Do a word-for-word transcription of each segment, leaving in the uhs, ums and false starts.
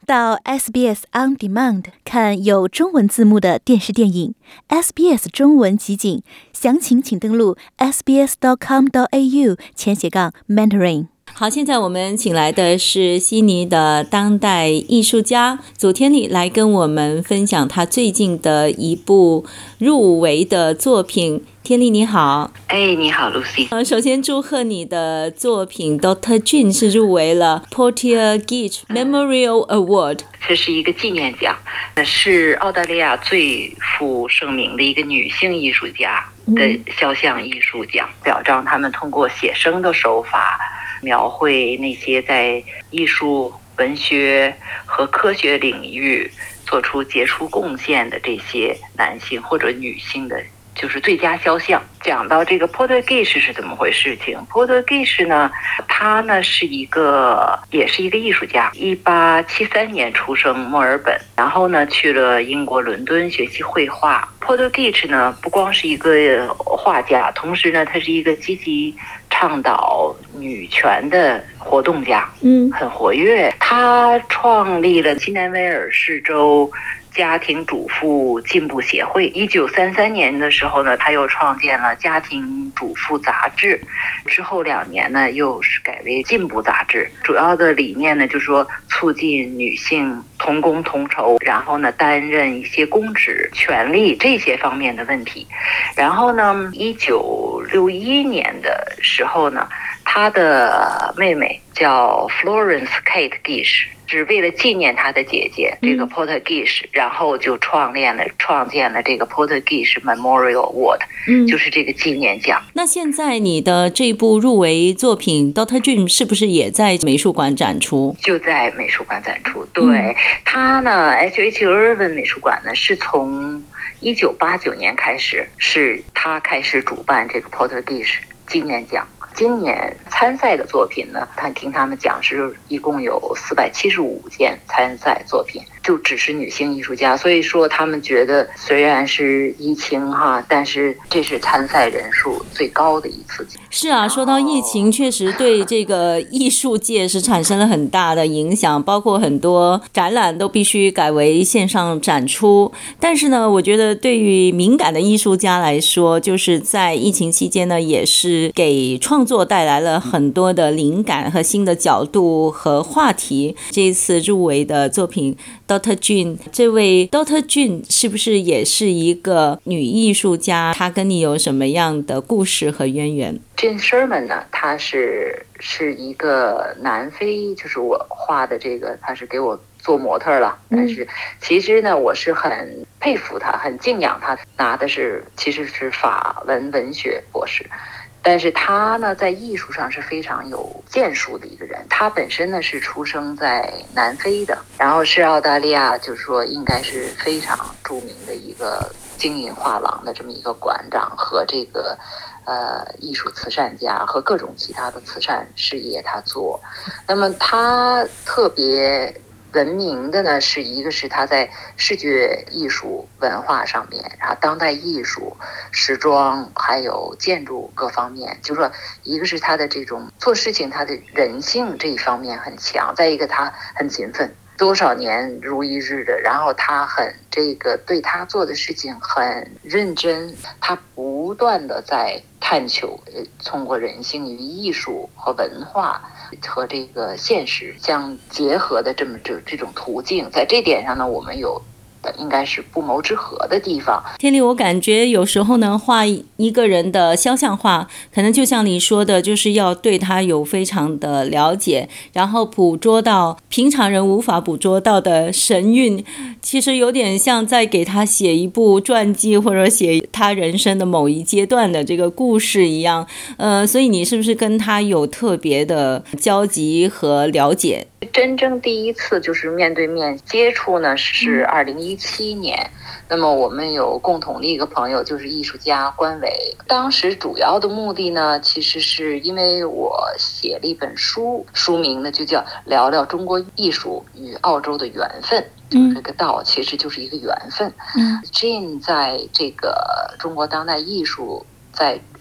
到 S B S On Demand 看有中文字幕的电视电影 S B S 中文集锦，详情请登录 s b s dot com dot a u 前斜杠 mentoring。好，现在我们请来的是悉尼的当代艺术家祖天利，来跟我们分享他最近的一部入围的作品。天利你好。 哎，你好 Lucy。 呃，首先祝贺你的作品 Doctor June 是入围了 Porter-Goetz Memorial Award。 这是一个纪念奖，是澳大利亚最负盛名的一个女性艺术家的肖像艺术奖，表彰他们通过写生的手法描绘那些在艺术、文学和科学领域做出杰出贡献的这些男性或者女性的，就是最佳肖像。讲到这个 Porter-Goetz 是怎么回事情 Porter-Goetz 呢，他呢是一个也是一个艺术家，一八七三年出生墨尔本，然后呢去了英国伦敦学习绘画。Porter-Goetz 呢不光是一个画家，同时呢他是一个积极倡导女权的活动家，嗯，很活跃。他创立了新南威尔士州家庭主妇进步协会。一九三三年的时候呢，他又创建了家庭主妇杂志，之后两年呢又是改为进步杂志。主要的理念呢就是说促进女性同工同酬，然后呢担任一些公职、权利这些方面的问题。然后呢一九六一年的时候呢，他的妹妹叫 Florence Kate Gish，是为了纪念他的姐姐这个 Porter-Goetz， 然后就创建了创建了这个 Porter-Goetz Memorial Award，嗯，就是这个纪念奖。 那现在你的这部入围作品 Doctor June 是不是也在美术馆展出？ 就在美术馆展出，对，嗯，他呢 H H Irving 美术馆呢是从一九八九年开始，是他开始主办这个 Porter-Goetz 纪念奖。今年参赛的作品呢，他听他们讲是一共有四百七十五件参赛作品，就只是女性艺术家，所以说他们觉得虽然是疫情哈，但是这是参赛人数最高的一次。 是啊，说到疫情，确实对这个艺术界是产生了很大的影响，包括很多展览都必须改为线上展出。但是呢，我觉得对于敏感的艺术家来说，就是在疫情期间呢，也是给创作带来了很多的灵感和新的角度和话题。这一次入围的作品 Doctor June， 这位 Doctor June 是不是也是一个女艺术家？她跟你有什么样的故事和渊源？ Jane Sherman 呢，她是是一个南非，就是我画的这个，她是给我做模特了，但是其实呢我是很佩服她，很敬仰她，拿的是其实是法文文学博士。但是他呢在艺术上是非常有建树的一个人，他本身呢是出生在南非的，然后是澳大利亚就是说应该是非常著名的一个经营画廊的这么一个馆长和这个呃艺术慈善家和各种其他的慈善事业他做。那么他特别闻名的呢，是一个是他在视觉艺术文化上面，然后当代艺术、时装还有建筑各方面，就是说一个是他的这种做事情他的人性这一方面很强，再一个他很勤奋，多少年如一日的，然后他很这个对他做的事情很认真，他不断的在探求通过人性与艺术和文化和这个现实相结合的这么这这种途径，在这点上呢，我们有应该是不谋之合的地方。 天利，我感觉有时候呢，画一个人的肖像画，可能就像你说的，就是要对他有非常的了解，然后捕捉到平常人无法捕捉到的神韵，其实有点像在给他写一部传记，或者写他人生的某一阶段的这个故事一样。呃，所以你是不是跟他有特别的交集和了解？ 真正第一次就是面对面接触呢，是二零一七年。嗯，那么我们有共同的一个朋友，就是艺术家关伟。当时主要的目的呢，其实是因为我写了一本书，书名呢就叫《聊聊中国艺术与澳洲的缘分》。就是这个道其实就是一个缘分。嗯 ，Jane 在这个中国当代艺术在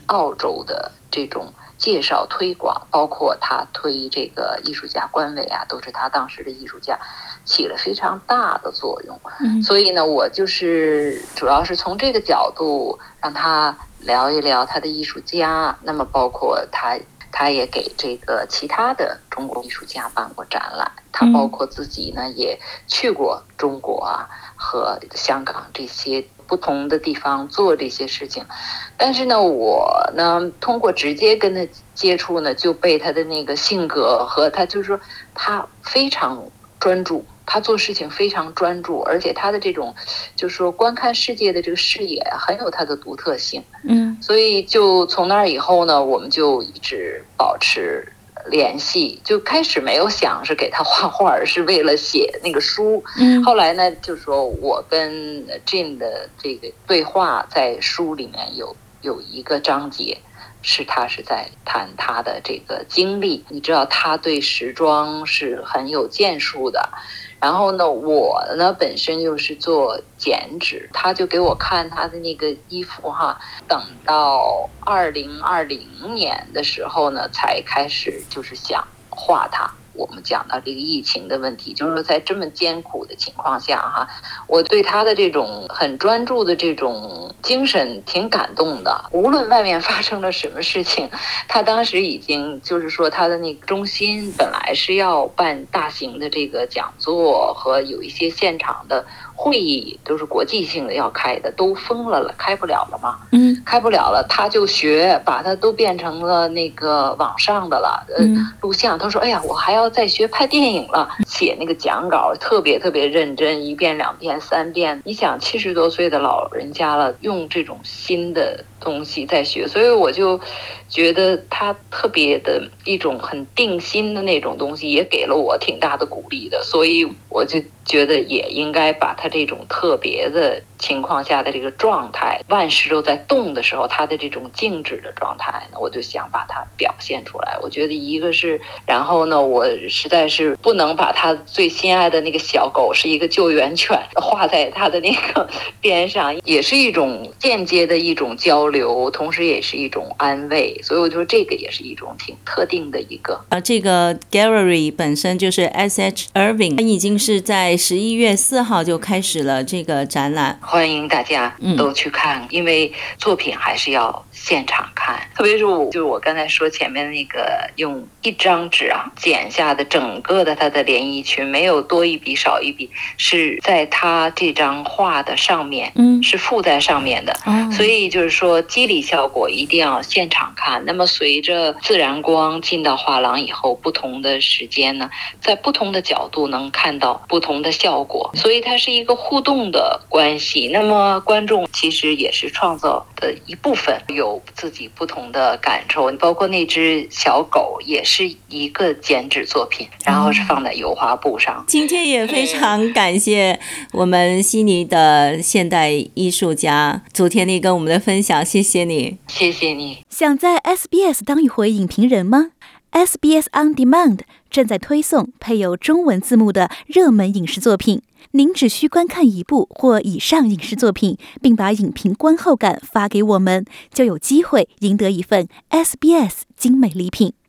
澳洲的这种介绍推广，包括他推这个艺术家官委啊，都是他当时的艺术家起了非常大的作用。 嗯， 所以呢，我就是主要是从这个角度让他聊一聊他的艺术家，那么包括他他也给这个其他的中国艺术家办过展览，他包括自己呢也去过中国啊和香港这些不同的地方做这些事情。但是呢，我呢通过直接跟他接触呢，就被他的那个性格和他就是说他非常专注，他做事情非常专注，而且他的这种就是说观看世界的这个视野很有他的独特性。 嗯， 所以就从那儿以后呢，我们就一直保持联系，就开始没有想是给他画画，是为了写那个书。 嗯， 后来呢，就说我跟 Jane 的这个对话在书里面有有一个章节是他是在谈他的这个经历。你知道他对时装是很有建树的，然后呢，我呢本身又是做剪纸，他就给我看他的那个衣服哈。等到二零二零年的时候呢，才开始就是想画它。我们讲到这个疫情的问题，就是说在这么艰苦的情况下哈，我对他的这种很专注的这种精神挺感动的。无论外面发生了什么事情，他当时已经就是说他的那个中心本来是要办大型的这个讲座和有一些现场的会议，都是国际性的要开的，都封了了，开不了了嘛。 嗯， 开不了了，他就学把它都变成了那个网上的了，呃，录像。他说：“哎呀，我还要再学拍电影了。”写那个讲稿特别特别认真，一遍两遍三遍。你想七十多岁的老人家了，用这种新的东西在学，所以我就觉得他特别的一种很定心的那种东西，也给了我挺大的鼓励的。所以我就觉得也应该把他这种特别的情况下的这个状态，万事都在动的时候，他的这种静止的状态呢，我就想把它表现出来。我觉得一个是，然后呢，我实在是不能把他最心爱的那个小狗是一个救援犬画在他的那个边上，也是一种间接的一种交流，同时也是一种安慰。所以我觉得这个也是一种挺特定的一个。 啊，这个 gallery 本身就是 S H Irving， 已经是在十一月四号就开始了这个展览， 欢迎大家都去看，嗯、因为作品还是要现场看。特别是我就是我刚才说前面那个用一张纸啊剪下的整个的它的连衣裙，没有多一笔少一笔，是在它这张画的上面，嗯，是附在上面的。哦、所以就是说肌理效果一定要现场看。那么随着自然光进到画廊以后，不同的时间呢，在不同的角度能看到不同的效果，所以它是一个互动的关系。那么观众其实也是创造的一部分，有自己不同的感受，包括那只小狗也是一个剪纸作品，然后是放在油画布上。 今天也非常感谢我们悉尼的现代艺术家祖天利跟我们的分享，谢谢你。 谢谢你。 想在 S B S 当一回影评人吗？ S B S On Demand 正在推送配有中文字幕的热门影视作品，您只需观看一部或以上影视作品，并把影评观后感发给我们，就有机会赢得一份 S B S 精美礼品。